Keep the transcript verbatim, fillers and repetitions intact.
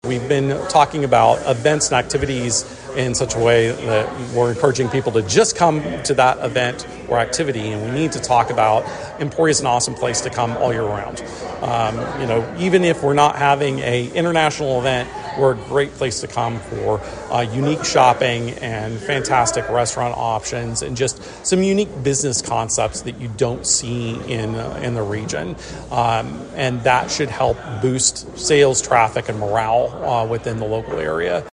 We've been talking about events and activities in such a way that we're encouraging people to just come to that event or activity, and we need to talk about Emporia is an awesome place to come all year round. Um, you know, even if we're not having a international event, we're a great place to come for uh, unique shopping and fantastic restaurant options and just some unique business concepts that you don't see in uh, in the region. Um, and that should help boost sales, traffic, and morale uh, within the local area.